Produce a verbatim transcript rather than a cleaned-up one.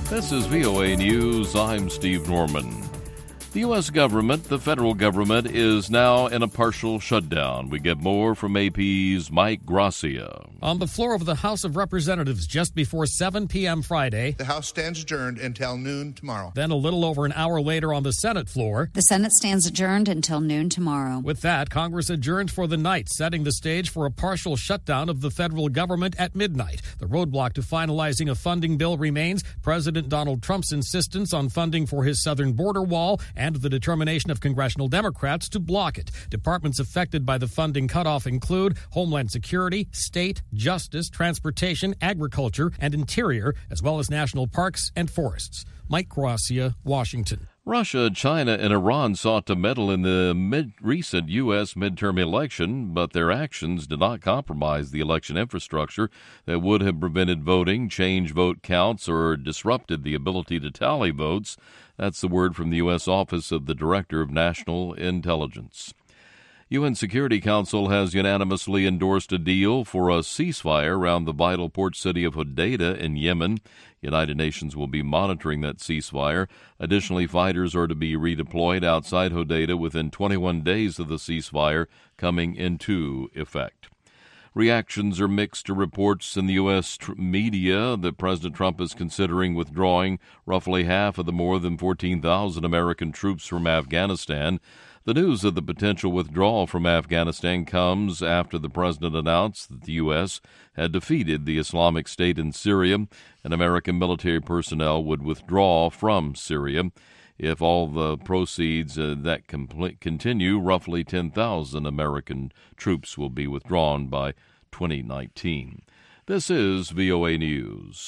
This is V O A News. I'm Steve Norman. The U S government, the federal government, is now in a partial shutdown. We get more from A P's Mike Gracia. On the floor of the House of Representatives just before seven p.m. Friday. The House stands adjourned until noon tomorrow. Then a little over an hour later on the Senate floor. The Senate stands adjourned until noon tomorrow. With that, Congress adjourned for the night, setting the stage for a partial shutdown of the federal government at midnight. The roadblock to finalizing a funding bill remains President Donald Trump's insistence on funding for his southern border wall and the determination of congressional Democrats to block it. Departments affected by the funding cutoff include Homeland Security, State, Justice, Transportation, Agriculture, and Interior, as well as National Parks and Forests. Mike Gracia, Washington. Russia, China, and Iran sought to meddle in the mid- recent U S midterm election, but their actions did not compromise the election infrastructure that would have prevented voting, changed vote counts, or disrupted the ability to tally votes. That's the word from the U S Office of the Director of National Intelligence. U N Security Council has unanimously endorsed a deal for a ceasefire around the vital port city of Hodeidah in Yemen. United Nations will be monitoring that ceasefire. Additionally, fighters are to be redeployed outside Hodeidah within twenty-one days of the ceasefire coming into effect. Reactions are mixed to reports in the U S tr- media that President Trump is considering withdrawing roughly half of the more than fourteen thousand American troops from Afghanistan. The news of the potential withdrawal from Afghanistan comes after the president announced that the U S had defeated the Islamic State in Syria, and American military personnel would withdraw from Syria. If all the proceeds uh, that compl- continue, roughly ten thousand American troops will be withdrawn by twenty nineteen. This is V O A News.